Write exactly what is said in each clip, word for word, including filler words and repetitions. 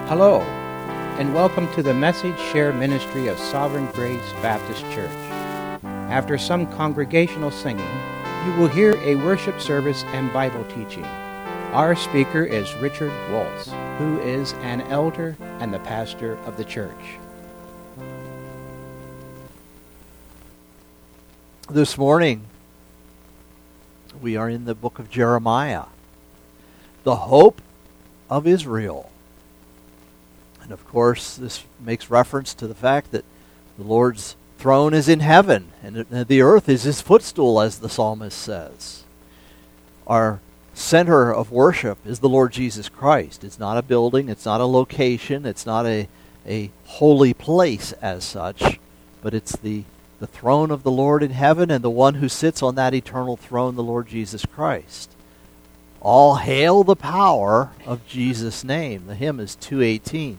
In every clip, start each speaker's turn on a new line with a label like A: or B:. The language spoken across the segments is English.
A: Hello, and welcome to the Message Share Ministry of Sovereign Grace Baptist Church. After some congregational singing, you will hear a worship service and Bible teaching. Our speaker is Richard Waltz, who is an elder and the pastor of the church.
B: This morning, we are in the book of Jeremiah, the hope of Israel. And of course, this makes reference to the fact that the Lord's throne is in heaven, and the earth is his footstool, as the psalmist says. Our center of worship is the Lord Jesus Christ. It's not a building, it's not a location, it's not a, a holy place as such, but it's the, the throne of the Lord in heaven and the one who sits on that eternal throne, the Lord Jesus Christ. All hail the power of Jesus' name. The hymn is two eighteen.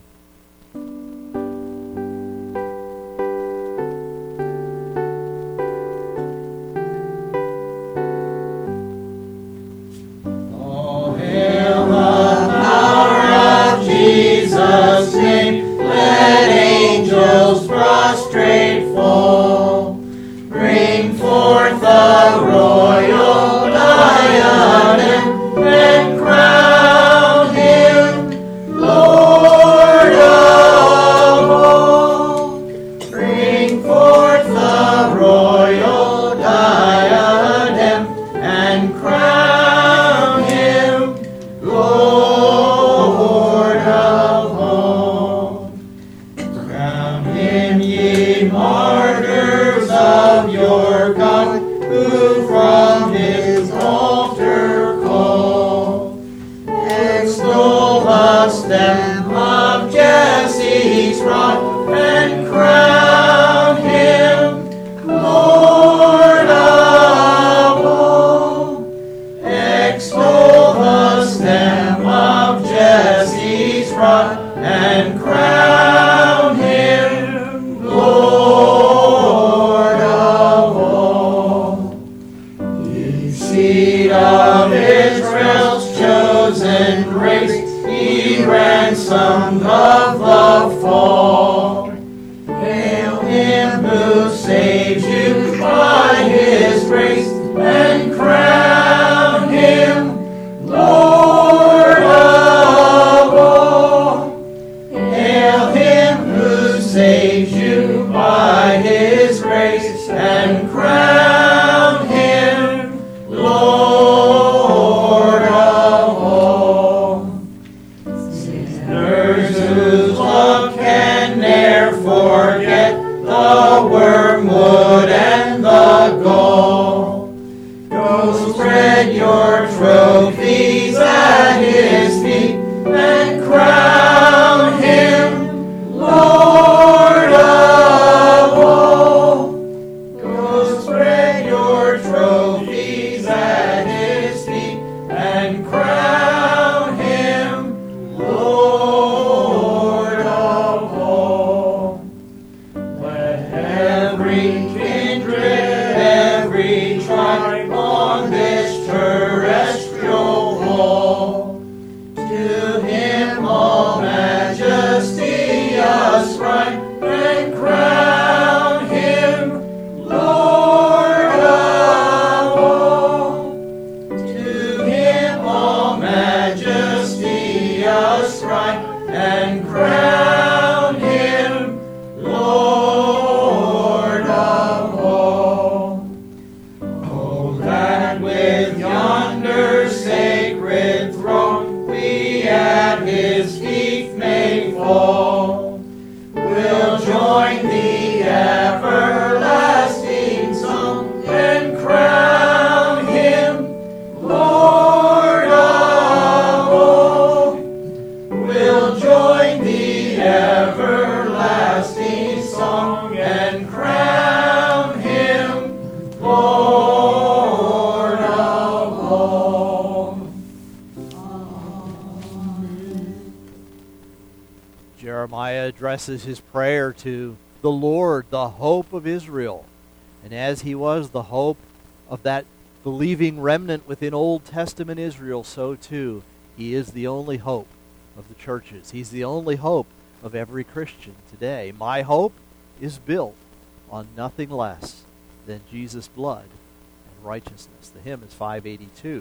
C: Jesus' name, let angels prostrate fall. Bring forth the royal diadem and crown him Lord of all. Bring forth the royal diadem and crown him Lord. Martyrs of your God, who from his altar call, extol the stem of Jesse's rod and crown him Lord of all. Extol the stem of Jesse's rod and crown him Lord of all. Ye seed of Israel's chosen race, ye ransomed of the fall. Hail him who saves you by his grace, and crown him Lord of all. Hail him who saves you by his grace, and crown him Lord of all. Sinners whose love can ne'er forget the wormwood and the gall, go spread your trophies at his feet, and crown him Lord of all. Go spread your trophies at his feet, and crown him Lord of all. Let every kindred, every tribe on this terrestrial hall, to him all majesty ascribe, and crown him Lord of all. To him all majesty ascribe, and crown him Lord of all. Oh, that with yonder sacred throne we at his feet may fall, we'll join the everlasting song, and crown him Lord of all. We'll join the everlasting song, and crown him Lord of all.
B: Jeremiah addresses his prayer to the Lord, the hope of Israel. And as he was the hope of that believing remnant within Old Testament Israel, so too he is the only hope of the churches. He's the only hope of every Christian today. My hope is built on nothing less than Jesus' blood and righteousness. The hymn is five eighty-two.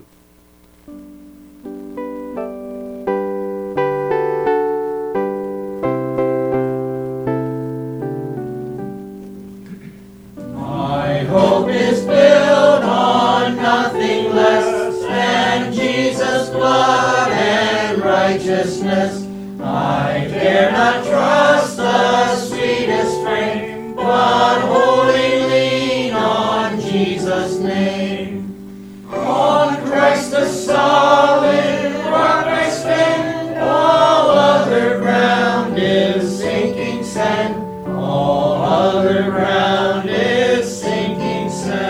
C: My hope is built on nothing less than Jesus' blood and righteousness. I dare not trust the sweetest frame, but wholly lean on Jesus' name. On Christ the solid rock I stand, all other ground is sinking sand, all other ground is sinking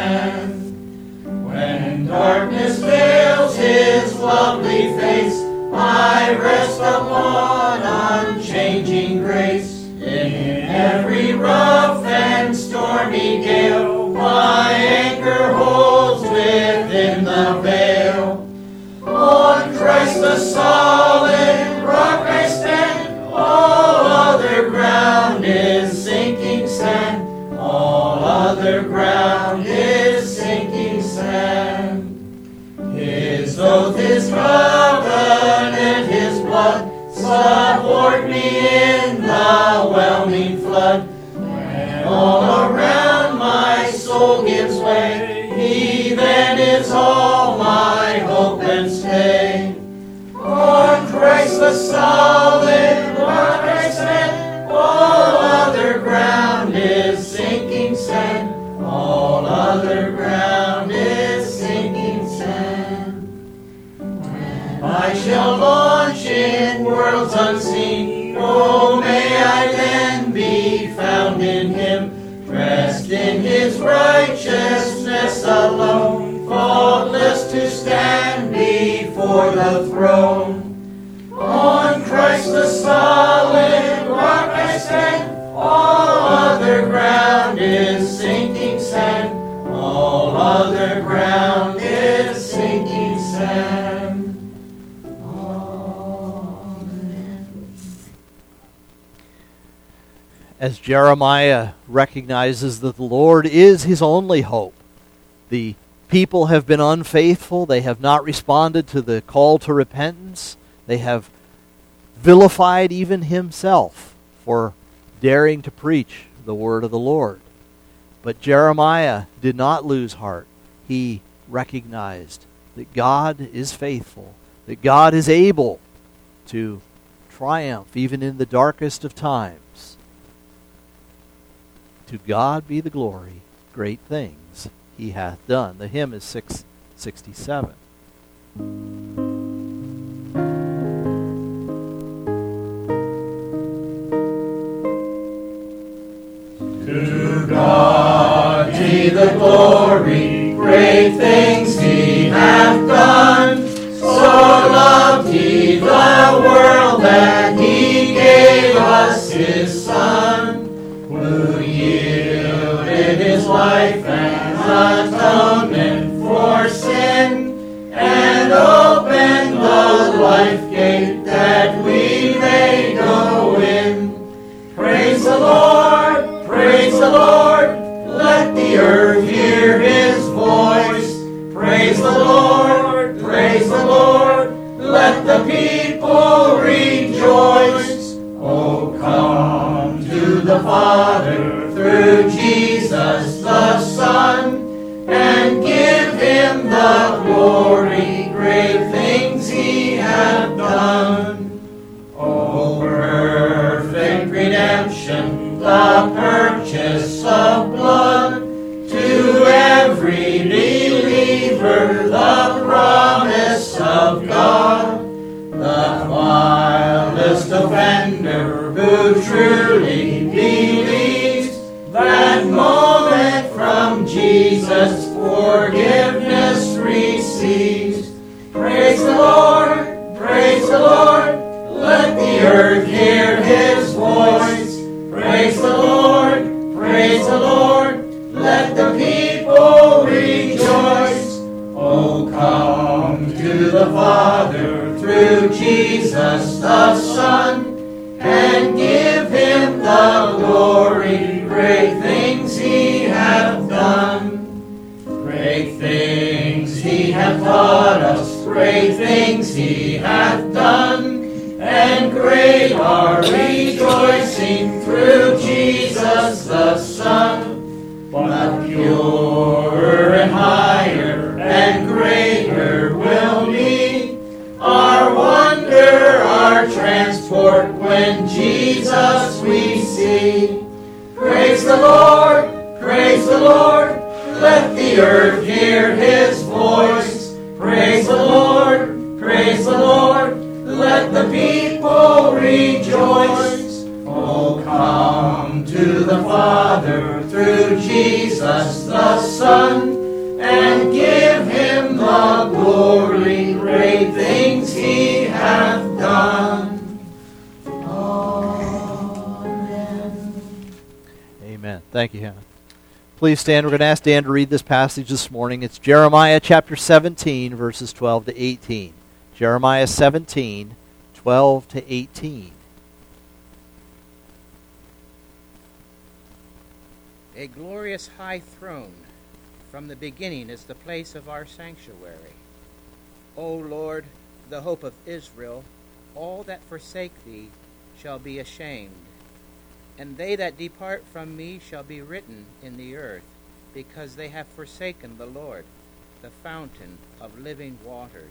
C: sand. When darkness veils his lovely face, I rest upon unchanging grace. In every rough and stormy gale, my anchor holds within the veil. On Christ the solid rock I stand, all other ground is sinking sand, all other ground is sinking sand. His oath, his covenant, his blood support me in the whelming flood. When all around my soul gives way, he then is all my hope and stay. On Christ the solid rock I stand, all other ground is sinking sand, all other ground is sinking sand. When I shall launch in worlds unseen, oh, may I then be found in him, dressed in his righteousness alone, faultless to stand before the throne. On Christ the solid rock I stand, all other ground is sinking sand, all other ground is sinking sand.
B: As Jeremiah recognizes that the Lord is his only hope, the people have been unfaithful. They have not responded to the call to repentance. They have vilified even himself for daring to preach the word of the Lord. But Jeremiah did not lose heart. He recognized that God is faithful, that God is able to triumph even in the darkest of times. To God be the glory, great things he hath done. The hymn is six sixty-seven.
C: To God be the glory, great things he hath done. So loved he the world that he gave us his Son, who yielded his life as atonement for sin, and opened the life gate that we may go in. Praise the Lord, praise the Lord, let the earth hear his voice. Praise the Lord, praise the Lord, let the people rejoice. Oh, come to the Father through Jesus the Son, and give him the glory, great things he hath done. Oh, perfect redemption, the purchase of blood, to every believer the promise of God. The vilest offender who truly believes, that moment from Jesus forgiveness receives. Praise the Lord, praise the Lord, let the earth hear his voice. Praise the Lord, praise the Lord, let the people rejoice. Oh, come to the Father through Jesus the and great our rejoicing through Jesus the Son. But purer and higher and greater will be our wonder, our transport when Jesus we see. Praise the Lord, praise the Lord, let the earth hear his voice. Praise the Lord, praise the Lord, let the people rejoice. Oh, come to the Father through Jesus the Son, and give him the glory, great things he hath done. Amen.
B: Amen. Thank you, Hannah. Please stand. We're going to ask Dan to read this passage this morning. It's Jeremiah chapter seventeen, verses twelve to eighteen. Jeremiah seventeen, twelve to eighteen.
A: A glorious high throne from the beginning is the place of our sanctuary. O Lord, the hope of Israel, all that forsake thee shall be ashamed. And they that depart from me shall be written in the earth, because they have forsaken the Lord, the fountain of living waters.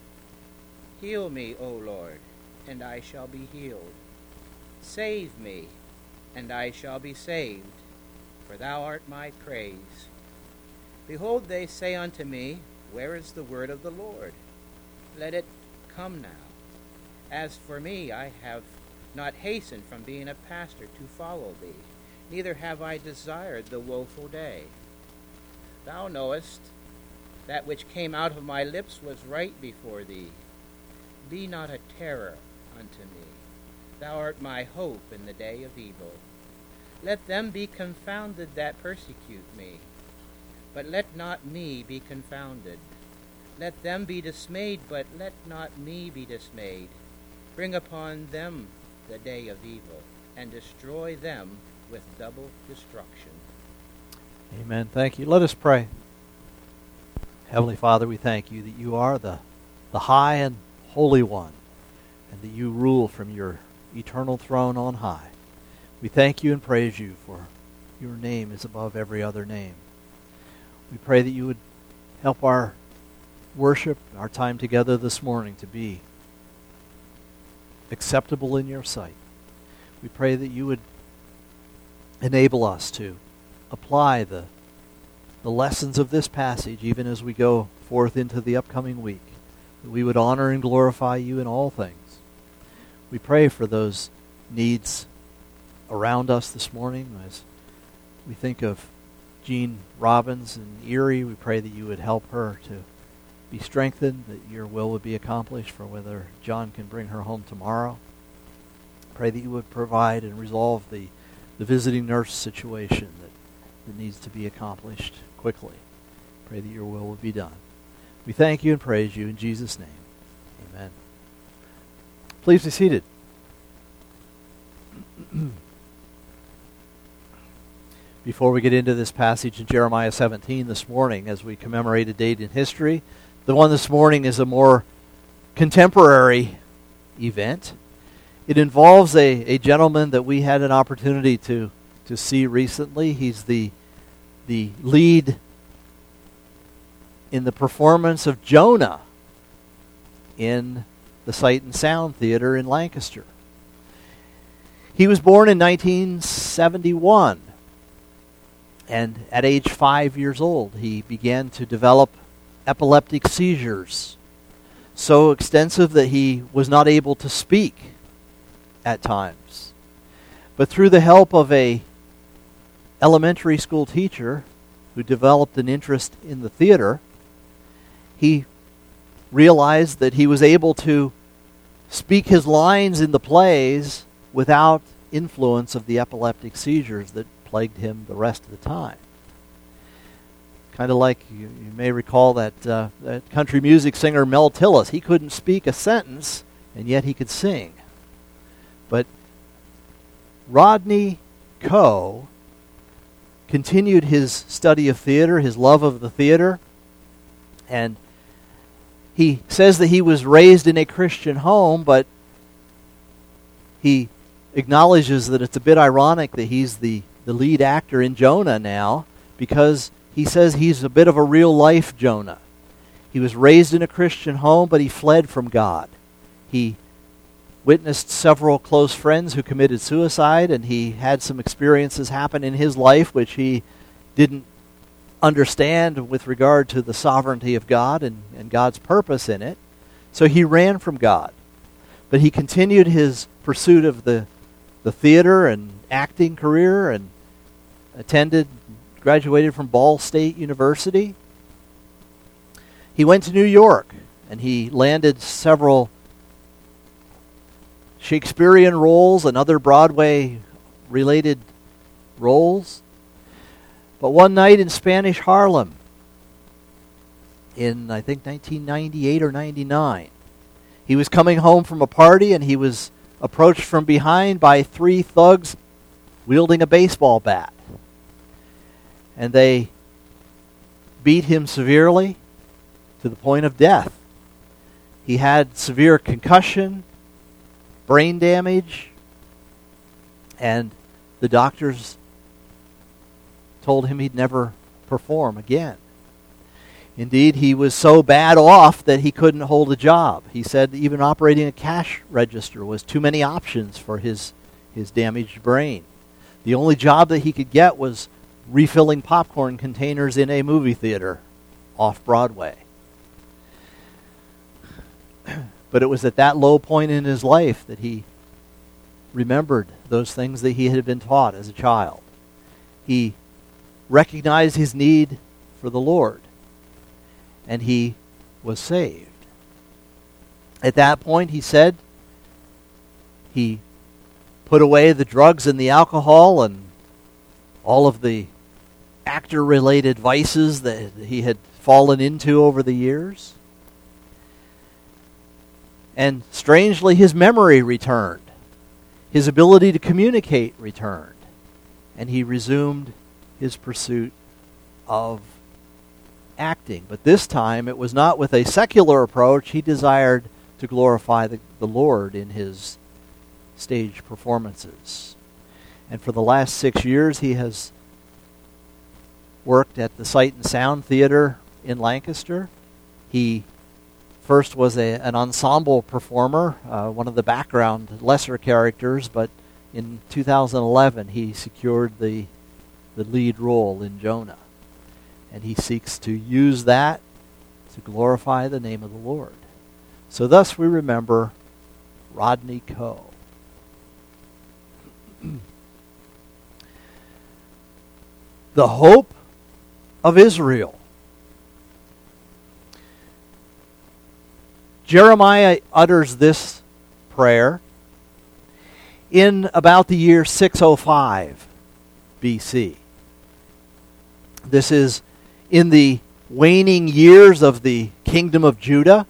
A: Heal me, O Lord, and I shall be healed. Save me, and I shall be saved, for thou art my praise. Behold, they say unto me, Where is the word of the Lord? Let it come now. As for me, I have not hastened from being a pastor to follow thee, neither have I desired the woeful day. Thou knowest that which came out of my lips was right before thee. Be not a terror unto me. Thou art my hope in the day of evil. Let them be confounded that persecute me, but let not me be confounded. Let them be dismayed, but let not me be dismayed. Bring upon them the day of evil, and destroy them with double destruction.
B: Amen. Thank you. Let us pray. Heavenly Father, we thank you that you are the, the high and holy one, and that you rule from your eternal throne on high. We thank you and praise you, for your name is above every other name. We pray that you would help our worship, our time together this morning, to be acceptable in your sight. We pray that you would enable us to apply the, the lessons of this passage even as we go forth into the upcoming week, that we would honor and glorify you in all things. We pray for those needs around us this morning. As we think of Jean Robbins in Erie, we pray that you would help her to be strengthened, that your will would be accomplished for whether John can bring her home tomorrow. Pray that you would provide and resolve the, the visiting nurse situation that, that needs to be accomplished quickly. Pray that your will would be done. We thank you and praise you in Jesus' name. Amen. Please be seated. Before we get into this passage in Jeremiah seventeen this morning, as we commemorate a date in history, the one this morning is a more contemporary event. It involves a, a gentleman that we had an opportunity to, to see recently. He's the, the lead in the performance of Jonah in the Sight and Sound Theater in Lancaster. He was born in nineteen seventy-one, and at age five years old, he began to develop epileptic seizures, so extensive that he was not able to speak at times. But through the help of a elementary school teacher who developed an interest in the theater, he realized that he was able to speak his lines in the plays without influence of the epileptic seizures that plagued him the rest of the time. Kind of like, you, you may recall that, uh, that country music singer Mel Tillis. He couldn't speak a sentence, and yet he could sing. But Rodney Coe continued his study of theater, his love of the theater, and he says that he was raised in a Christian home, but he acknowledges that it's a bit ironic that he's the, the lead actor in Jonah now, because he says he's a bit of a real-life Jonah. He was raised in a Christian home, but he fled from God. He witnessed several close friends who committed suicide, and he had some experiences happen in his life which he didn't understand with regard to the sovereignty of God and, and God's purpose in it. So he ran from God. But he continued his pursuit of the, the theater and acting career and attended, graduated from Ball State University. He went to New York, and he landed several Shakespearean roles and other Broadway-related roles. But one night in Spanish Harlem, in I think nineteen ninety-eight or ninety-nine, he was coming home from a party, and he was approached from behind by three thugs wielding a baseball bat. And they beat him severely to the point of death. He had severe concussion, brain damage, and the doctors told him he'd never perform again. Indeed, he was so bad off that he couldn't hold a job. He said even operating a cash register was too many options for his, his damaged brain. The only job that he could get was refilling popcorn containers in a movie theater off Broadway. But it was at that low point in his life that he remembered those things that he had been taught as a child. He recognized his need for the Lord, and he was saved. At that point, he said, he put away the drugs and the alcohol and all of the actor-related vices that he had fallen into over the years. And strangely, his memory returned. His ability to communicate returned. And he resumed his pursuit of acting. But this time, it was not with a secular approach. He desired to glorify the, the Lord in his stage performances. And for the last six years, he has worked at the Sight and Sound Theater in Lancaster. He first was a, an ensemble performer, uh, one of the background lesser characters, but in two thousand eleven he secured the, the lead role in Jonah. And he seeks to use that to glorify the name of the Lord. So thus we remember Rodney Coe. The hope of Israel. Jeremiah utters this prayer in about the year six oh five B C. This is in the waning years of the kingdom of Judah.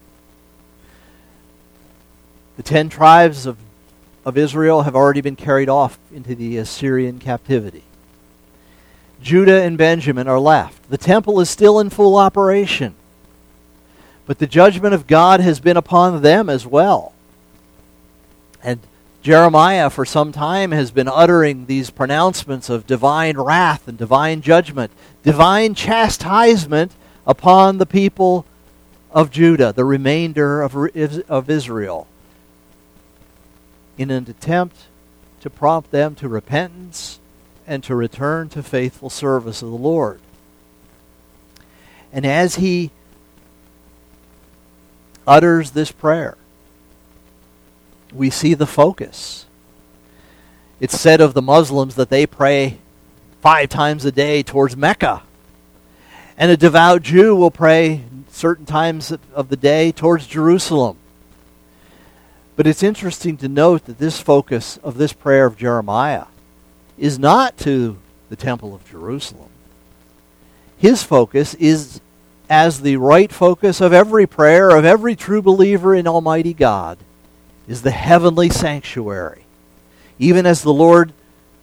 B: The ten tribes of, of Israel have already been carried off into the Assyrian captivity. Judah and Benjamin are left. The temple is still in full operation. But the judgment of God has been upon them as well. And Jeremiah for some time has been uttering these pronouncements of divine wrath and divine judgment, divine chastisement upon the people of Judah, the remainder of, of Israel, in an attempt to prompt them to repentance and to return to faithful service of the Lord. And as he utters this prayer, we see the focus. It's said of the Muslims that they pray five times a day towards Mecca. And a devout Jew will pray certain times of the day towards Jerusalem. But it's interesting to note that this focus of this prayer of Jeremiah is not to the Temple of Jerusalem. His focus is as the right focus of every prayer of every true believer in Almighty God, is the heavenly sanctuary. Even as the Lord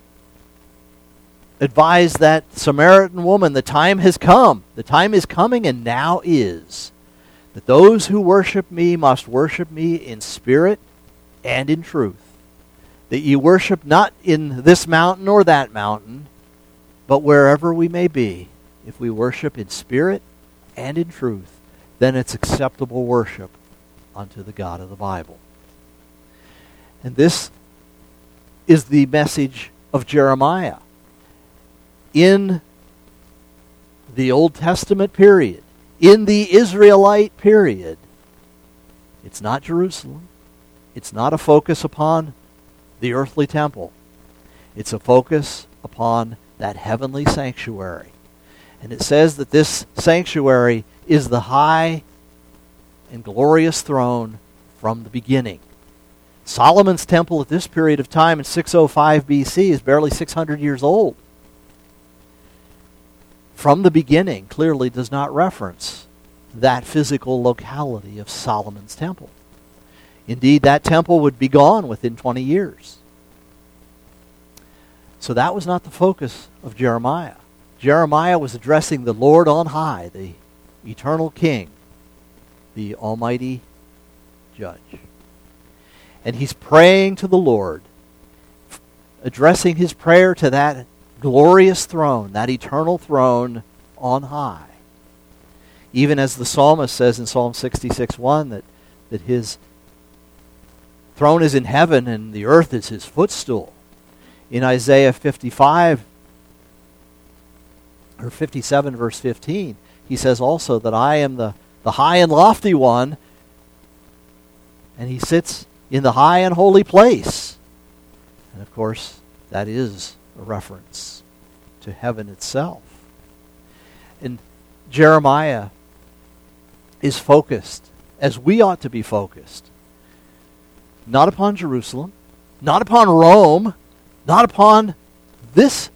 B: advised that Samaritan woman, the time has come, the time is coming and now is, that those who worship me must worship me in spirit and in truth. that ye worship not in this mountain or that mountain, but wherever we may be, if we worship in spirit and in truth, then it's acceptable worship unto the God of the Bible. And this is the message of Jeremiah. In the Old Testament period, in the Israelite period, it's not Jerusalem. It's not a focus upon the earthly temple. It's a focus upon that heavenly sanctuary. And it says that this sanctuary is the high and glorious throne from the beginning. Solomon's temple at this period of time in six oh five B C is barely six hundred years old. From the beginning clearly does not reference that physical locality of Solomon's temple. Indeed, that temple would be gone within twenty years. So that was not the focus of Jeremiah. Jeremiah was addressing the Lord on high, the eternal King, the almighty judge. And he's praying to the Lord, addressing his prayer to that glorious throne, that eternal throne on high. Even as the psalmist says in Psalm sixty-six one that, that his throne is in heaven and the earth is his footstool. In Isaiah fifty-five, or fifty-seven verse fifteen, he says also that I am the, the high and lofty one, and he sits in the high and holy place. And of course, that is a reference to heaven itself. And Jeremiah is focused, as we ought to be focused, not upon Jerusalem, not upon Rome, not upon this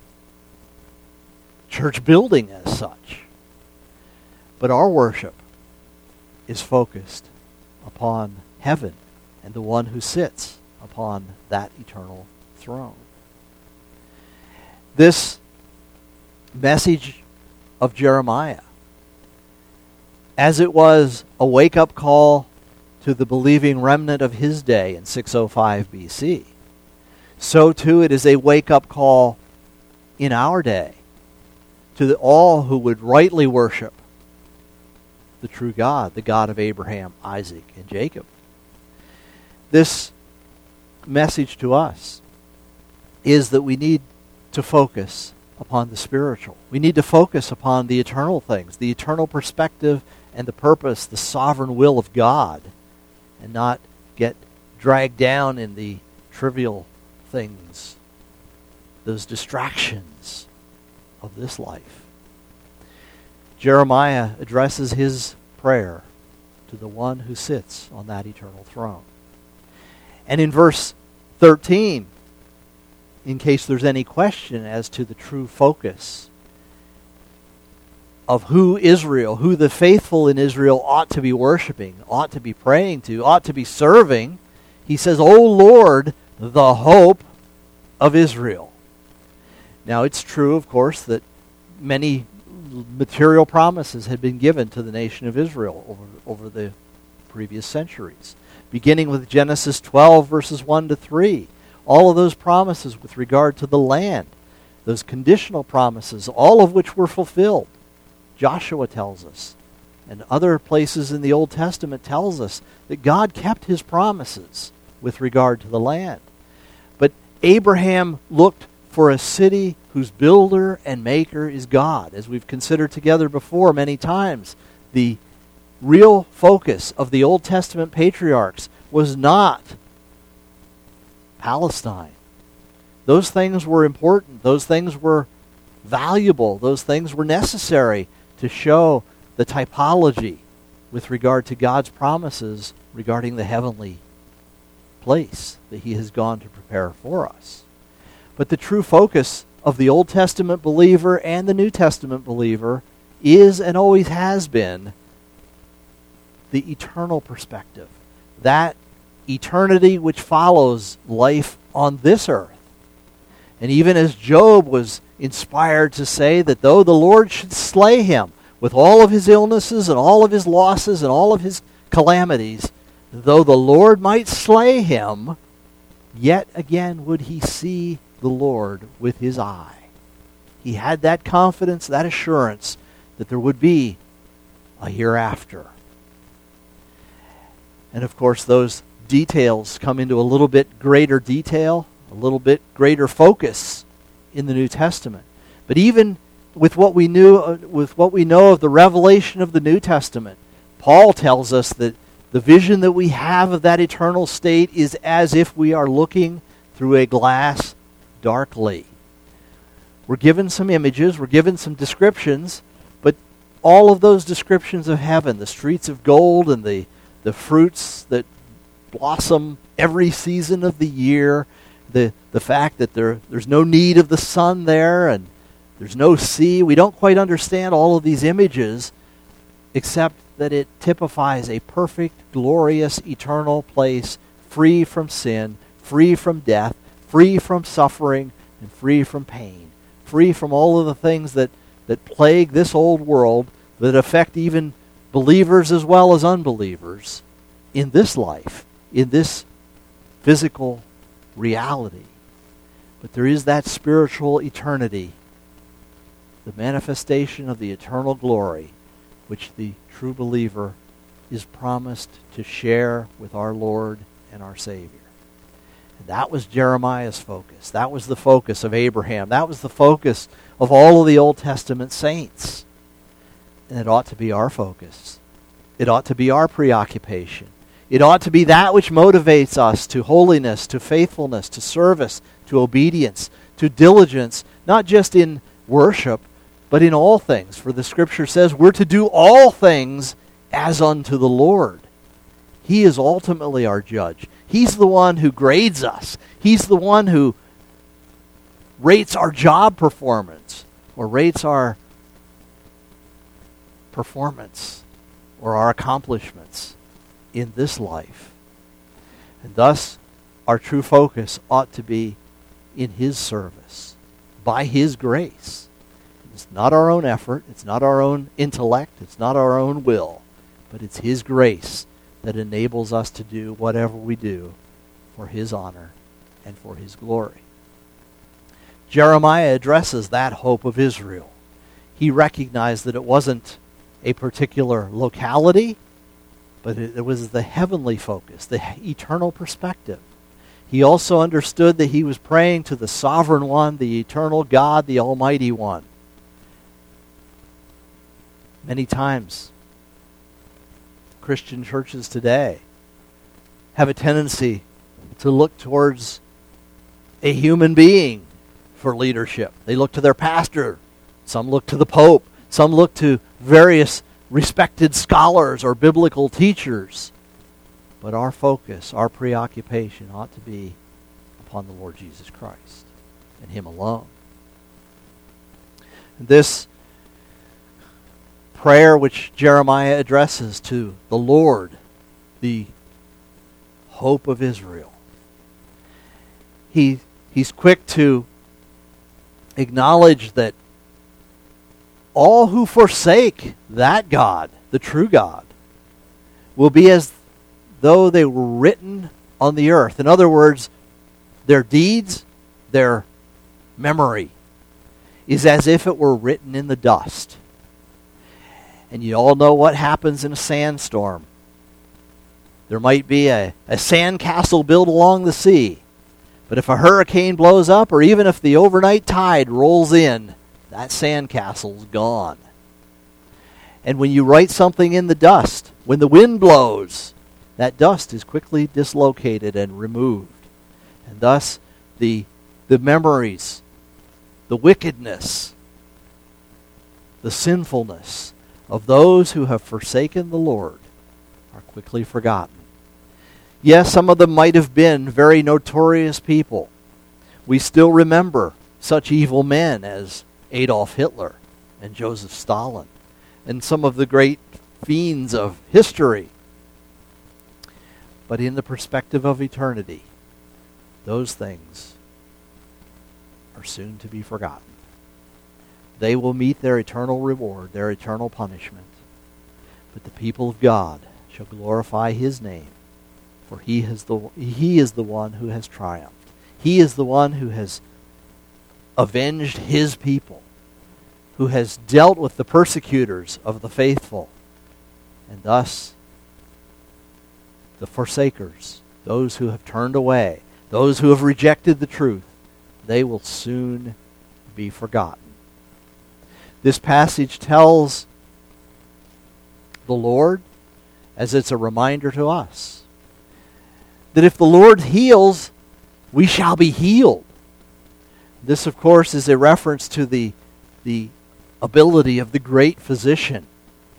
B: church building as such, but our worship is focused upon heaven and the one who sits upon that eternal throne. This message of Jeremiah, as it was a wake-up call to the believing remnant of his day in six oh five B C, so too it is a wake-up call in our day to the, all who would rightly worship the true God, the God of Abraham, Isaac, and Jacob. This message to us is that we need to focus upon the spiritual. We need to focus upon the eternal things, the eternal perspective and the purpose, the sovereign will of God, and not get dragged down in the trivial things, those distractions of this life. Jeremiah addresses his prayer to the one who sits on that eternal throne. And in verse thirteen, in case there's any question as to the true focus of who Israel, who the faithful in Israel ought to be worshiping, ought to be praying to, ought to be serving, he says, O Lord, the hope of Israel. Now it's true, of course, that many material promises had been given to the nation of Israel over, over the previous centuries. Beginning with Genesis twelve, verses one to three. All of those promises with regard to the land, those conditional promises, all of which were fulfilled. Joshua tells us, and other places in the Old Testament tells us that God kept his promises with regard to the land. But Abraham looked for a city whose builder and maker is God. As we've considered together before many times, the real focus of the Old Testament patriarchs was not Palestine. Those things were important. Those things were valuable. Those things were necessary to show the typology with regard to God's promises regarding the heavenly place that he has gone to prepare for us. But the true focus of the Old Testament believer and the New Testament believer is and always has been the eternal perspective. That eternity which follows life on this earth. And even as Job was inspired to say that though the Lord should slay him with all of his illnesses and all of his losses and all of his calamities, though the Lord might slay him, yet again would he see the Lord with his eye. He had that confidence, that assurance that there would be a hereafter. And of course, those details come into a little bit greater detail, a little bit greater focus in the New Testament. But even with what we knew, uh, with what we know of the revelation of the New Testament, Paul tells us that the vision that we have of that eternal state is as if we are looking through a glass darkly. We're given some images, we're given some descriptions, but all of those descriptions of heaven, the streets of gold and the, the fruits that blossom every season of the year, the, the fact that there there's no need of the sun there and there's no sea, we don't quite understand all of these images except that it typifies a perfect, glorious, eternal place, free from sin, free from death, free from suffering, and free from pain, free from all of the things that, that plague this old world, that affect even believers as well as unbelievers in this life, in this physical reality. But there is that spiritual eternity, the manifestation of the eternal glory, which the true believer is promised to share with our Lord and our Savior. And that was Jeremiah's focus. That was the focus of Abraham. That was the focus of all of the Old Testament saints. And it ought to be our focus. It ought to be our preoccupation. It ought to be that which motivates us to holiness, to faithfulness, to service, to obedience, to diligence, not just in worship, but in all things. For the Scripture says we're to do all things as unto the Lord. He is ultimately our judge. He's the one who grades us. He's the one who rates our job performance or rates our performance or our accomplishments in this life. And thus, our true focus ought to be in His service, by His grace. It's not our own effort, it's not our own intellect, it's not our own will, but it's His grace that enables us to do whatever we do for His honor and for His glory. Jeremiah addresses that hope of Israel. He recognized that it wasn't a particular locality, but it, it was the heavenly focus, the eternal perspective. He also understood that he was praying to the sovereign one, the eternal God, the Almighty One. Many times, Christian churches today have a tendency to look towards a human being for leadership. They look to their pastor. Some look to the Pope. Some look to various respected scholars or biblical teachers. But our focus, our preoccupation ought to be upon the Lord Jesus Christ and Him alone. This prayer which Jeremiah addresses to the Lord, the hope of Israel. He, he's quick to acknowledge that all who forsake that God, the true God, will be as though they were written on the earth. In other words, their deeds, their memory, is as if it were written in the dust. And you all know what happens in a sandstorm. There might be a, a sand castle built along the sea. But if a hurricane blows up, or even if the overnight tide rolls in, that sand castle's gone. And when you write something in the dust, when the wind blows, that dust is quickly dislocated and removed. And thus, the, the memories, the wickedness, the sinfulness of those who have forsaken the Lord are quickly forgotten. Yes, some of them might have been very notorious people. We still remember such evil men as Adolf Hitler and Joseph Stalin and some of the great fiends of history. But in the perspective of eternity, those things are soon to be forgotten. They will meet their eternal reward, their eternal punishment. But the people of God shall glorify His name For he is the he is the one who has triumphed. He is the one who has avenged his people, who has dealt with the persecutors of the faithful, and thus the forsakers, those who have turned away, those who have rejected the truth, they will soon be forgotten. This passage tells the Lord, as it's a reminder to us, that if the Lord heals, we shall be healed. This, of course, is a reference to the, the ability of the great physician.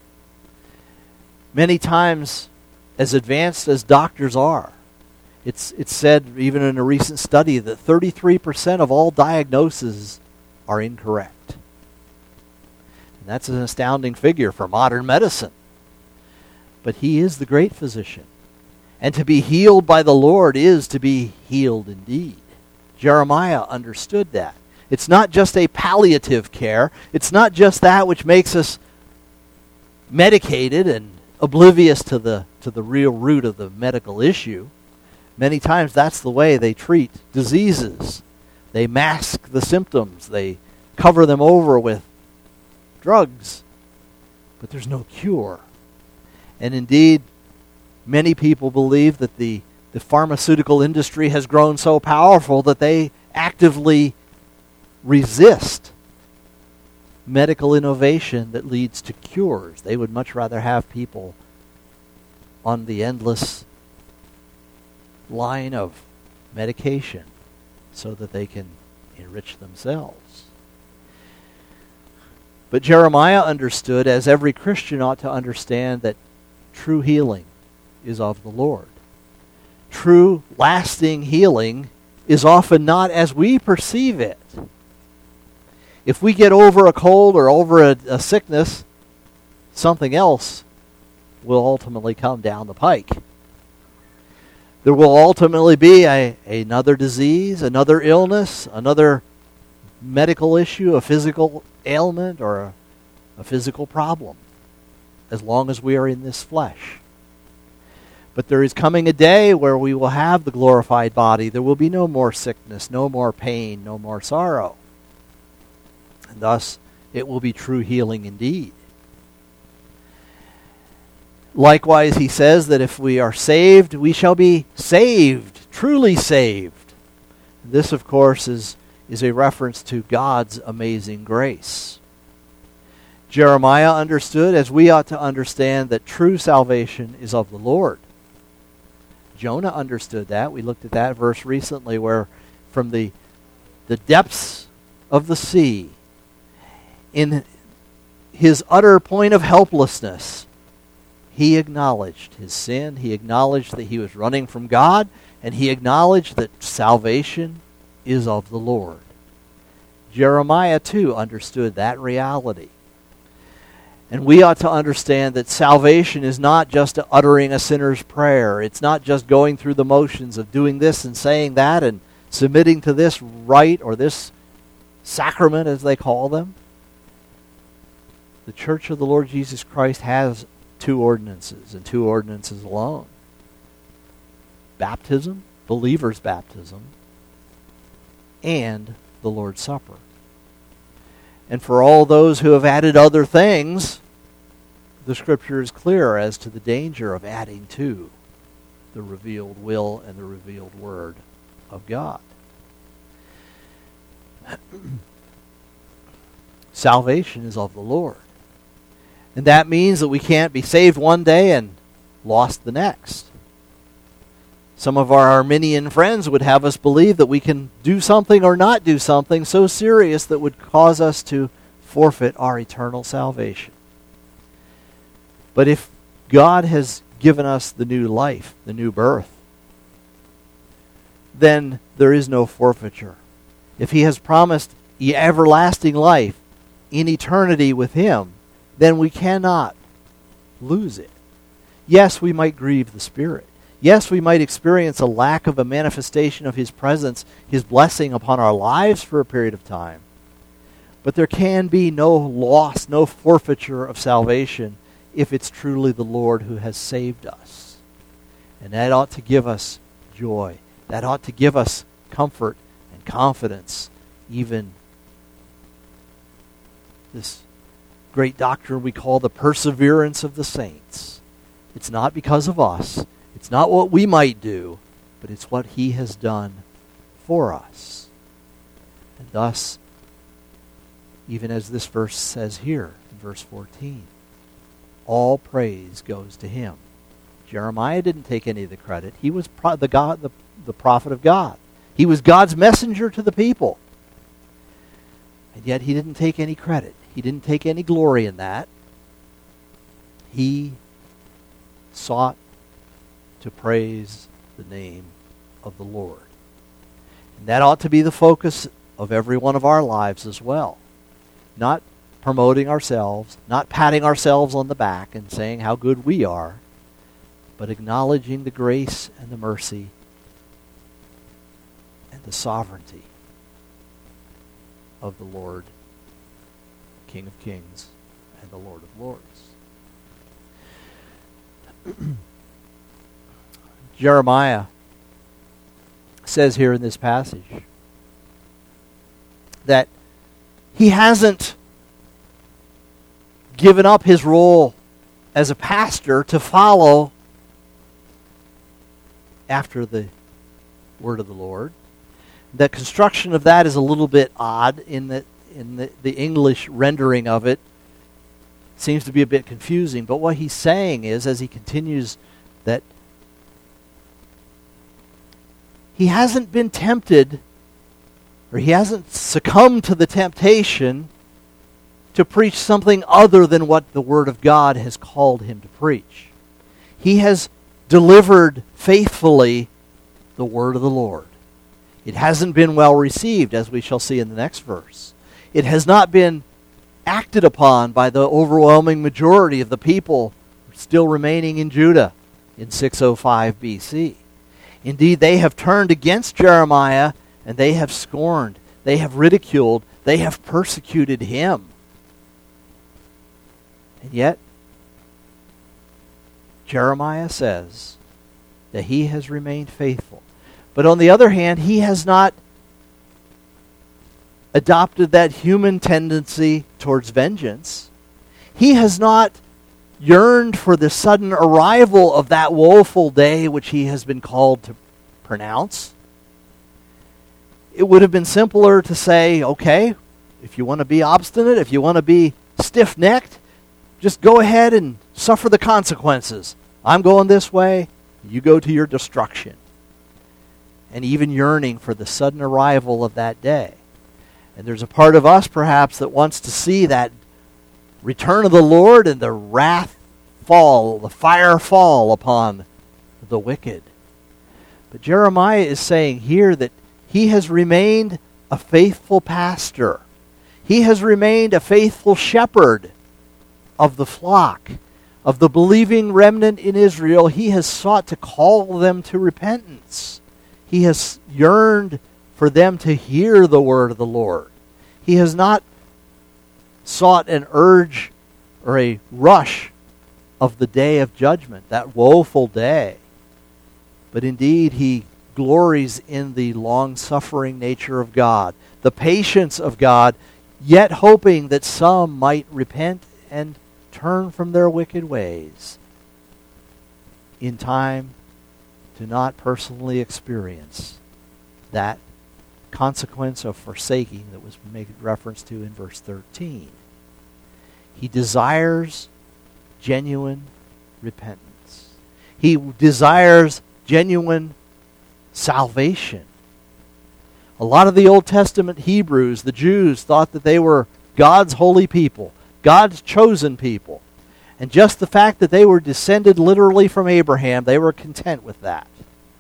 B: Many times, as advanced as doctors are, it's, it's said, even in a recent study, that thirty-three percent of all diagnoses are incorrect. And that's an astounding figure for modern medicine. But he is the great physician. And to be healed by the Lord is to be healed indeed. Jeremiah understood that. It's not just a palliative care. It's not just that which makes us medicated and oblivious to the to the real root of the medical issue. Many times that's the way they treat diseases. They mask the symptoms. They cover them over with drugs. But there's no cure. And indeed, many people believe that the, the pharmaceutical industry has grown so powerful that they actively resist medical innovation that leads to cures. They would much rather have people on the endless line of medication so that they can enrich themselves. But Jeremiah understood, as every Christian ought to understand, that true healing is of the Lord. True, lasting healing is often not as we perceive it. If we get over a cold or over a, a sickness, something else will ultimately come down the pike. There will ultimately be a, another disease, another illness, another medical issue, a physical ailment, or a, a physical problem, as long as we are in this flesh. But there is coming a day where we will have the glorified body. There will be no more sickness, no more pain, no more sorrow. And thus, it will be true healing indeed. Likewise, he says that if we are saved, we shall be saved, truly saved. This, of course, is, is a reference to God's amazing grace. Jeremiah understood, as we ought to understand, that true salvation is of the Lord. Jonah understood that. We looked at that verse recently where from the, the depths of the sea, in his utter point of helplessness, he acknowledged his sin. He acknowledged that he was running from God, and he acknowledged that salvation is of the Lord. Jeremiah, too, understood that reality. And we ought to understand that salvation is not just uttering a sinner's prayer. It's not just going through the motions of doing this and saying that and submitting to this rite or this sacrament, as they call them. The Church of the Lord Jesus Christ has two ordinances, and two ordinances alone. Baptism, believer's baptism, and the Lord's Supper. And for all those who have added other things, the Scripture is clear as to the danger of adding to the revealed will and the revealed Word of God. Salvation is of the Lord. And that means that we can't be saved one day and lost the next. Some of our Arminian friends would have us believe that we can do something or not do something so serious that would cause us to forfeit our eternal salvation. But if God has given us the new life, the new birth, then there is no forfeiture. If He has promised everlasting life in eternity with Him, then we cannot lose it. Yes, we might grieve the Spirit. Yes, we might experience a lack of a manifestation of His presence, His blessing upon our lives for a period of time. But there can be no loss, no forfeiture of salvation if it's truly the Lord who has saved us. And that ought to give us joy. That ought to give us comfort and confidence. Even this great doctrine we call the perseverance of the saints. It's not because of us. It's not what we might do, but it's what he has done for us. And thus, even as this verse says here, in verse fourteen, all praise goes to him. Jeremiah didn't take any of the credit. He was pro- the, God, the, the prophet of God. He was God's messenger to the people. And yet he didn't take any credit. He didn't take any glory in that. He sought to praise the name of the Lord. And that ought to be the focus of every one of our lives as well. Not promoting ourselves, not patting ourselves on the back and saying how good we are, but acknowledging the grace and the mercy and the sovereignty of the Lord, King of Kings and the Lord of Lords. Jeremiah says here in this passage that he hasn't given up his role as a pastor to follow after the word of the Lord. The construction of that is a little bit odd in the in the, the English rendering of it. Seems to be a bit confusing, but what he's saying is, as he continues, that he hasn't been tempted, or he hasn't succumbed to the temptation to preach something other than what the Word of God has called him to preach. He has delivered faithfully the Word of the Lord. It hasn't been well received, as we shall see in the next verse. It has not been acted upon by the overwhelming majority of the people still remaining in Judah in six oh five B C. Indeed, they have turned against Jeremiah, and they have scorned, they have ridiculed, they have persecuted him. And yet, Jeremiah says that he has remained faithful. But on the other hand, he has not adopted that human tendency towards vengeance. He has not yearned for the sudden arrival of that woeful day which he has been called to pronounce. It would have been simpler to say, okay, if you want to be obstinate, if you want to be stiff-necked, just go ahead and suffer the consequences. I'm going this way, you go to your destruction. And even yearning for the sudden arrival of that day. And there's a part of us, perhaps, that wants to see that return of the Lord and the wrath fall, the fire fall upon the wicked. But Jeremiah is saying here that he has remained a faithful pastor. He has remained a faithful shepherd of the flock, of the believing remnant in Israel. He has sought to call them to repentance. He has yearned for them to hear the word of the Lord. He has not sought an urge or a rush of the day of judgment, that woeful day. But indeed, he glories in the long-suffering nature of God, the patience of God, yet hoping that some might repent and turn from their wicked ways in time to not personally experience that consequence of forsaking that was made reference to in verse thirteen. He desires genuine repentance. He desires genuine salvation. A lot of the Old Testament Hebrews, the Jews, thought that they were God's holy people, God's chosen people. And just the fact that they were descended literally from Abraham, they were content with that.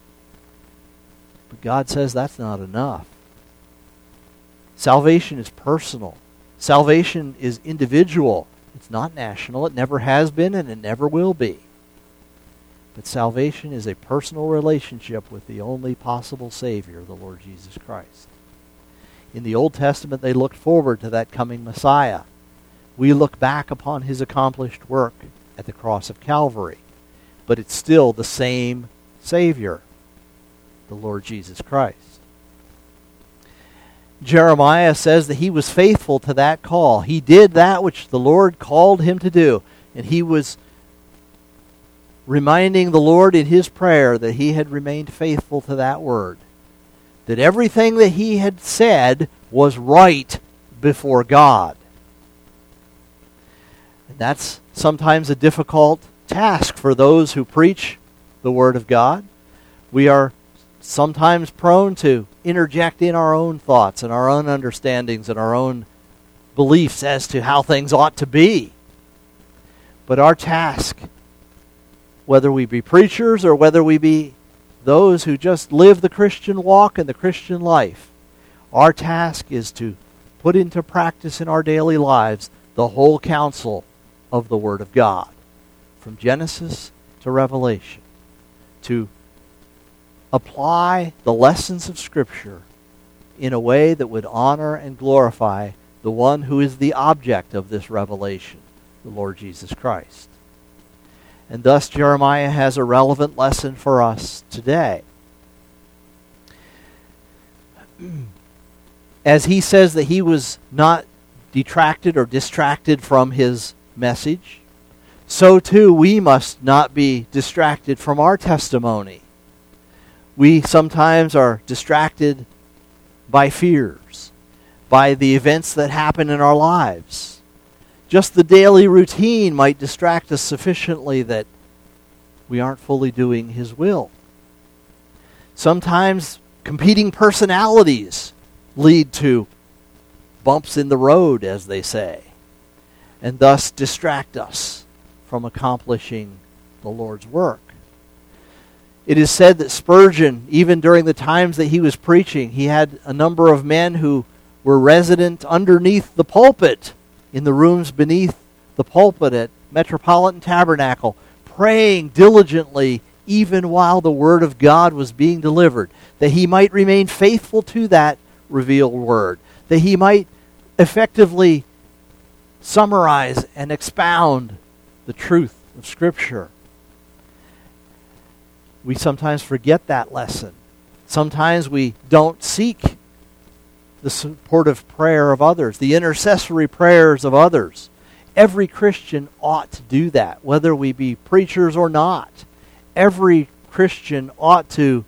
B: But God says that's not enough. Salvation is personal. Salvation is individual. It's not national. It never has been and it never will be. But salvation is a personal relationship with the only possible Savior, the Lord Jesus Christ. In the Old Testament, they looked forward to that coming Messiah. We look back upon his accomplished work at the cross of Calvary. But it's still the same Savior, the Lord Jesus Christ. Jeremiah says that he was faithful to that call. He did that which the Lord called him to do. And he was reminding the Lord in his prayer that he had remained faithful to that word. That everything that he had said was right before God. And that's sometimes a difficult task for those who preach the Word of God. We are sometimes prone to interject in our own thoughts and our own understandings and our own beliefs as to how things ought to be. But our task, whether we be preachers or whether we be those who just live the Christian walk and the Christian life, our task is to put into practice in our daily lives the whole counsel of the Word of God, from Genesis to Revelation, to apply the lessons of Scripture in a way that would honor and glorify the one who is the object of this revelation, the Lord Jesus Christ. And thus Jeremiah has a relevant lesson for us today. As he says that he was not detracted or distracted from his message, so too we must not be distracted from our testimony. We sometimes are distracted by fears, by the events that happen in our lives. Just the daily routine might distract us sufficiently that we aren't fully doing His will. Sometimes competing personalities lead to bumps in the road, as they say, and thus distract us from accomplishing the Lord's work. It is said that Spurgeon, even during the times that he was preaching, he had a number of men who were resident underneath the pulpit, in the rooms beneath the pulpit at Metropolitan Tabernacle, praying diligently even while the Word of God was being delivered, that he might remain faithful to that revealed Word, that he might effectively summarize and expound the truth of Scripture. We sometimes forget that lesson. Sometimes we don't seek the supportive prayer of others, the intercessory prayers of others. Every Christian ought to do that, whether we be preachers or not. Every Christian ought to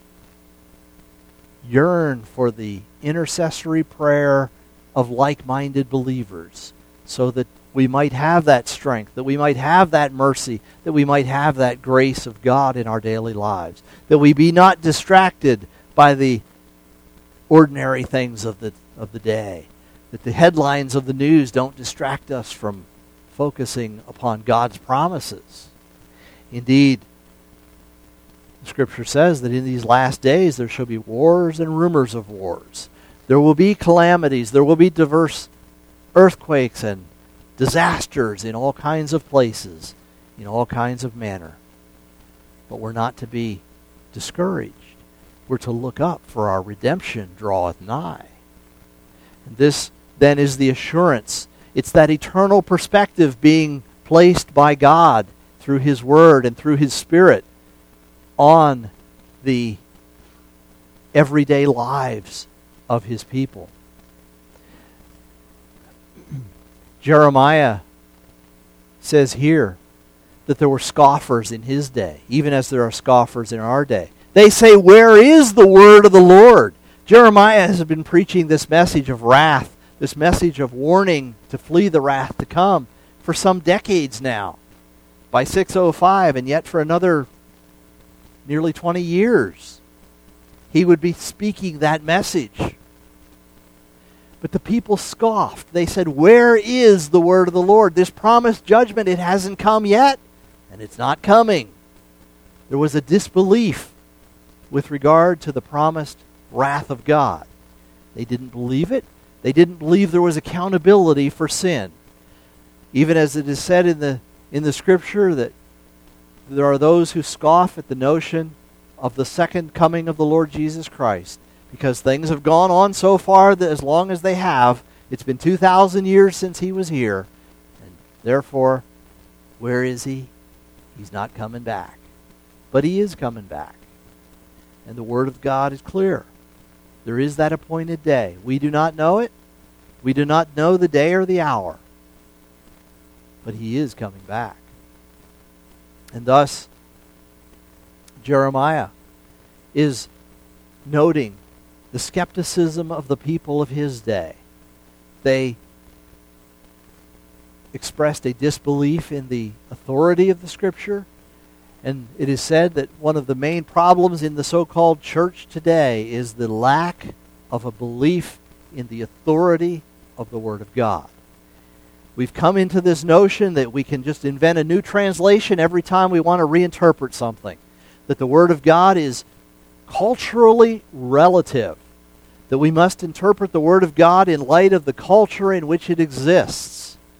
B: yearn for the intercessory prayer of like-minded believers, so that we might have that strength, that we might have that mercy, that we might have that grace of God in our daily lives, that we be not distracted by the ordinary things of the of the day, that the headlines of the news don't distract us from focusing upon God's promises. Indeed, Scripture says that in these last days there shall be wars and rumors of wars. There will be calamities, there will be diverse earthquakes and disasters in all kinds of places, in all kinds of manner. But we're not to be discouraged. We're to look up, for our redemption draweth nigh. And this then is the assurance. It's that eternal perspective being placed by God through His Word and through His Spirit on the everyday lives of His people. Jeremiah says here that there were scoffers in his day, even as there are scoffers in our day. They say, "Where is the word of the Lord?" Jeremiah has been preaching this message of wrath, this message of warning to flee the wrath to come for some decades now, by six oh five, and yet for another nearly twenty years he would be speaking that message. But the people scoffed. They said, "Where is the word of the Lord? This promised judgment, it hasn't come yet, and it's not coming." There was a disbelief with regard to the promised wrath of God. They didn't believe it. They didn't believe there was accountability for sin. Even as it is said in the in the Scripture that there are those who scoff at the notion of the second coming of the Lord Jesus Christ, because things have gone on so far that as long as they have, it's been two thousand years since He was here, and therefore, where is He? He's not coming back. But he is coming back. And the Word of God is clear. There is that appointed day. We do not know it. We do not know the day or the hour. But he is coming back. And thus, Jeremiah is noting the skepticism of the people of his day. They expressed a disbelief in the authority of the Scripture. And it is said that one of the main problems in the so-called church today is the lack of a belief in the authority of the Word of God. We've come into this notion that we can just invent a new translation every time we want to reinterpret something. That the Word of God is culturally relative. That we must interpret the Word of God in light of the culture in which it exists.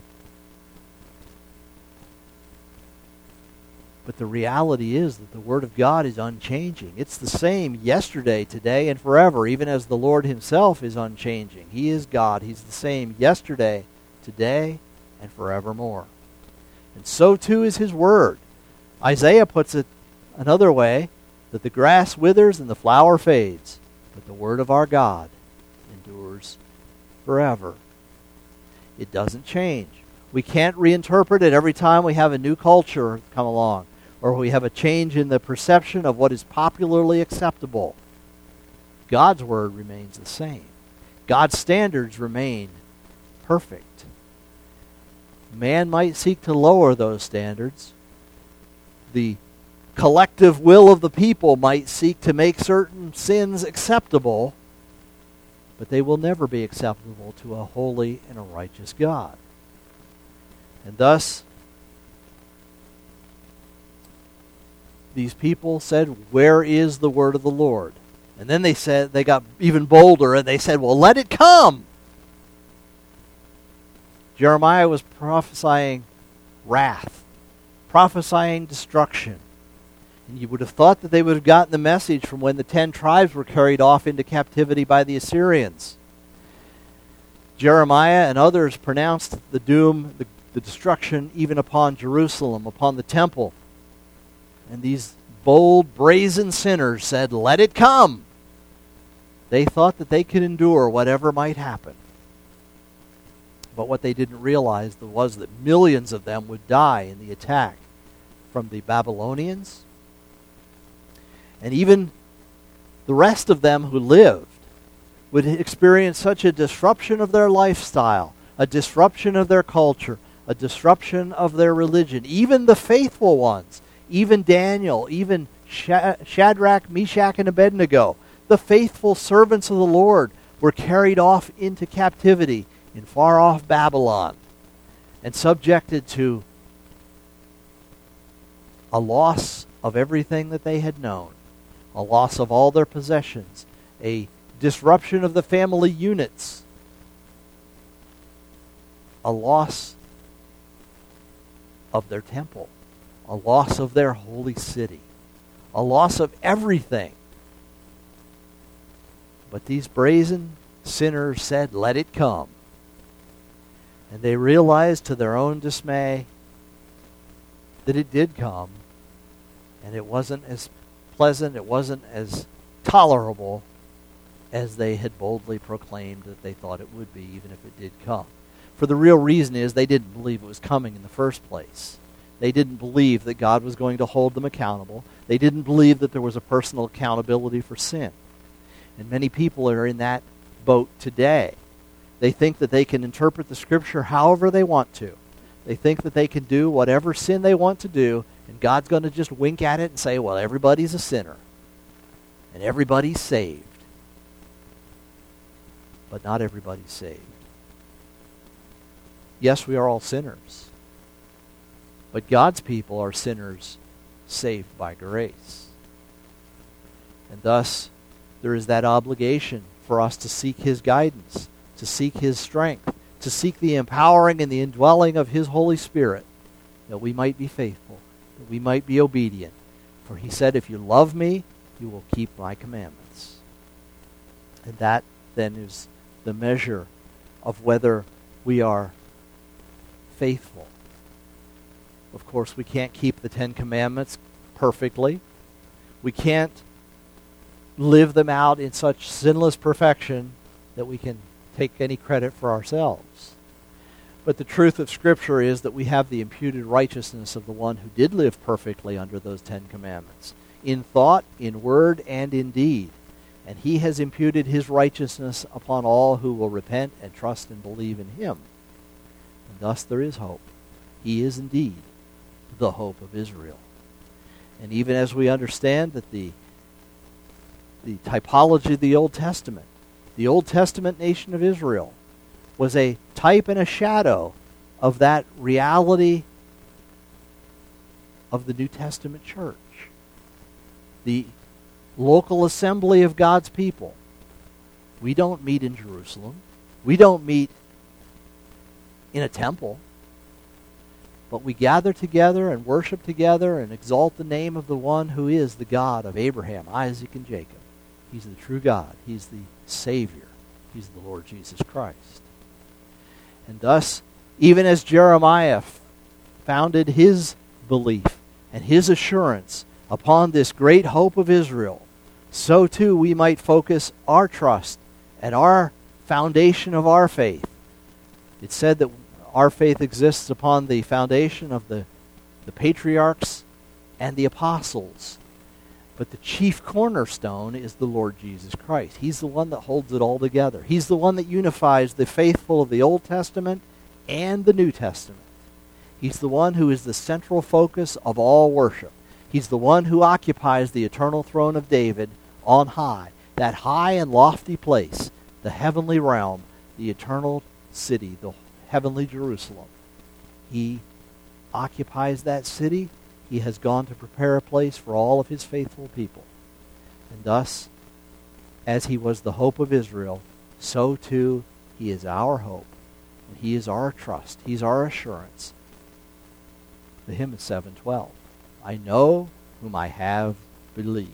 B: But the reality is that the Word of God is unchanging. It's the same yesterday, today, and forever, even as the Lord himself is unchanging. He is God. He's the same yesterday, today, and forevermore. And so too is his Word. Isaiah puts it another way, that the grass withers and the flower fades, but the Word of our God endures forever. It doesn't change. We can't reinterpret it every time we have a new culture come along, or we have a change in the perception of what is popularly acceptable. God's Word remains the same. God's standards remain perfect. Man might seek to lower those standards. The collective will of the people might seek to make certain sins acceptable, but they will never be acceptable to a holy and a righteous God. And thus, these people said, "Where is the word of the Lord?" And then they said, they got even bolder, and they said, "Well, let it come." Jeremiah was prophesying wrath, prophesying destruction. And you would have thought that they would have gotten the message from when the ten tribes were carried off into captivity by the Assyrians. Jeremiah and others pronounced the doom, the, the destruction even upon Jerusalem, upon the temple. And these bold, brazen sinners said, "Let it come." They thought that they could endure whatever might happen. But what they didn't realize was that millions of them would die in the attack from the Babylonians. And even the rest of them who lived would experience such a disruption of their lifestyle, a disruption of their culture, a disruption of their religion. Even the faithful ones, even Daniel, even Shadrach, Meshach, and Abednego, the faithful servants of the Lord, were carried off into captivity in far-off Babylon and subjected to a loss of everything that they had known, a loss of all their possessions, a disruption of the family units, a loss of their temple, a loss of their holy city, a loss of everything. But these brazen sinners said, "Let it come." And they realized to their own dismay that it did come, and it wasn't as pleasant, it wasn't as tolerable as they had boldly proclaimed that they thought it would be, even if it did come. For the real reason is they didn't believe it was coming in the first place. They didn't believe that God was going to hold them accountable. They didn't believe that there was a personal accountability for sin. And many people are in that boat today. They think that they can interpret the Scripture however they want to. They think that they can do whatever sin they want to do, and God's going to just wink at it and say, "Well, everybody's a sinner, and everybody's saved." But not everybody's saved. Yes, we are all sinners. But God's people are sinners saved by grace. And thus, there is that obligation for us to seek His guidance, to seek His strength, to seek the empowering and the indwelling of His Holy Spirit, that we might be faithful, that we might be obedient. For He said, "If you love me, you will keep my commandments." And that then is the measure of whether we are faithful. Of course, we can't keep the Ten Commandments perfectly. We can't live them out in such sinless perfection that we can take any credit for ourselves. But the truth of Scripture is that we have the imputed righteousness of the one who did live perfectly under those Ten Commandments, in thought, in word, and in deed. And he has imputed his righteousness upon all who will repent and trust and believe in him. And thus there is hope. He is indeed the hope of Israel. And even as we understand that the, the typology of the Old Testament, the Old Testament nation of Israel was a type and a shadow of that reality of the New Testament church. The local assembly of God's people. We don't meet in Jerusalem. We don't meet in a temple. But we gather together and worship together and exalt the name of the one who is the God of Abraham, Isaac, and Jacob. He's the true God. He's the Savior. He's the Lord Jesus Christ. And thus, even as Jeremiah f- founded his belief and his assurance upon this great hope of Israel, so too we might focus our trust and our foundation of our faith. It's said that our faith exists upon the foundation of the, the patriarchs and the apostles. But the chief cornerstone is the Lord Jesus Christ. He's the one that holds it all together. He's the one that unifies the faithful of the Old Testament and the New Testament. He's the one who is the central focus of all worship. He's the one who occupies the eternal throne of David on high, that high and lofty place, the heavenly realm, the eternal city, the heavenly Jerusalem. He occupies that city. He has gone to prepare a place for all of his faithful people. And thus, as he was the hope of Israel, so too he is our hope. And he is our trust. He's our assurance. The hymn is seven twelve. I know whom I have believed.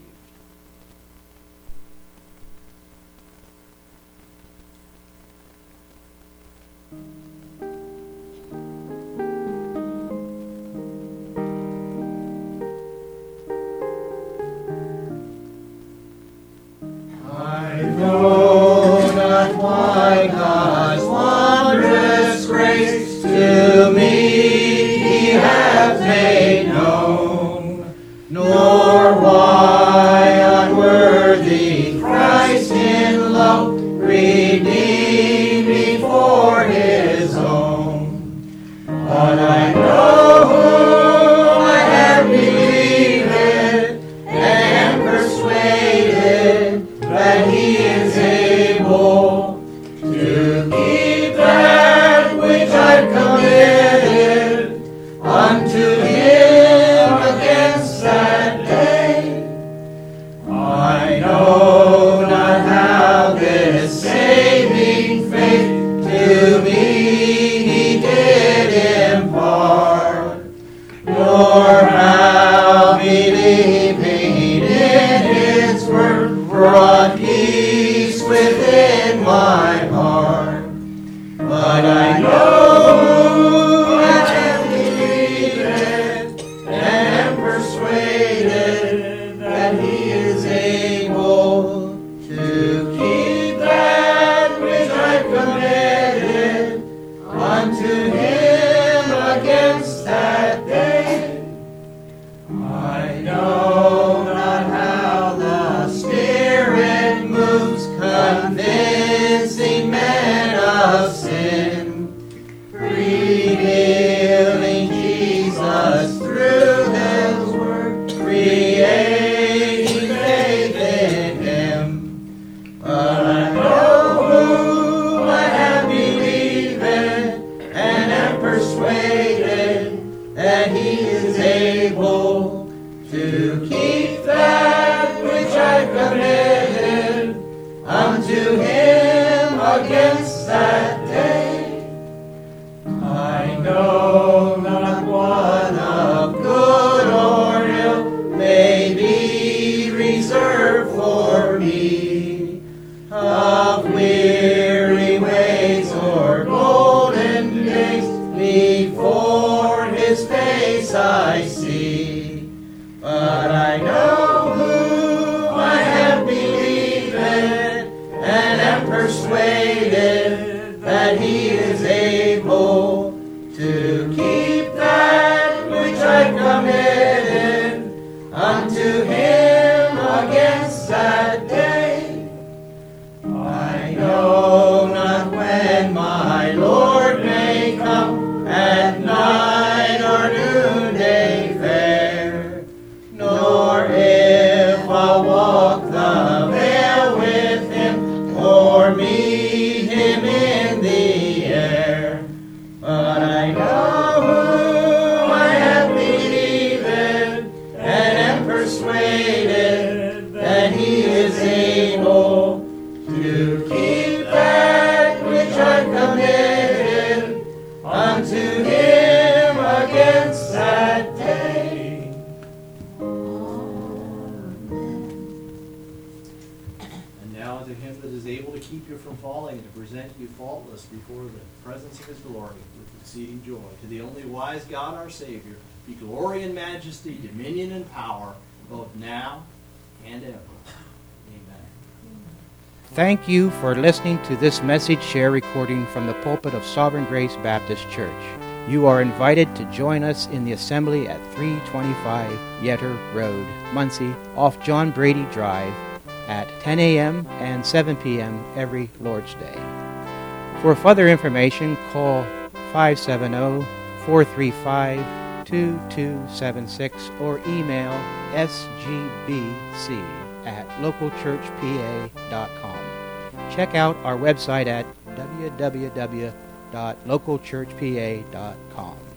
C: Know not why God's wondrous grace to me he hath made known, nor why unworthy Christ in love redeemed me for his own. But I know whom I have believed and persuaded that he is able to keep that which I've committed unto him against that day. I know not how this saving faith to me he did impart, nor how believing in his word brought peace within my heart. But I know who I have believed and am persuaded that he is able to keep that which I committed unto him against that day. I know not how the Spirit moves, convincing men of sin, revealing Jesus through his word, creating faith in him. But I know whom I have believed and am persuaded that he is able to keep that which I've committed unto him against that day. I know not what of good or ill may be reserved for me, of weary ways or golden days before his face I see. But I know who and am persuaded that he is able to keep that which I committed unto him against that day. I know not when my Lord may come, at night or noonday fair, nor if I'll walk the vale with him, or meet him in the air. But I know whom I have believed, and am persuaded that he is able to keep that which I committed unto him against that day.
D: And now unto him that is able to keep you from falling, and to present you faultless before the presence of his glory with exceeding joy. To the only wise God our Savior, be glory and majesty, dominion and power, both now and ever. Amen.
A: Thank you for listening to this message share recording from the pulpit of Sovereign Grace Baptist Church. You are invited to join us in the assembly at three twenty-five Yetter Road, Muncie, off John Brady Drive, at ten a.m. and seven p.m. every Lord's Day. For further information, call five seven zero, four three five, two two seven six or email s g b c at local church p a dot com. Check out our website at w w w dot local church p a dot com.